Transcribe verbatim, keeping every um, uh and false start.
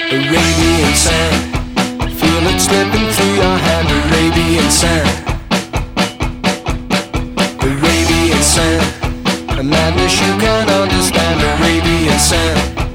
Arabian sand, feel it slipping through your hand. Arabian sand, Arabian sand, a madness you can't understand. Arabian sand.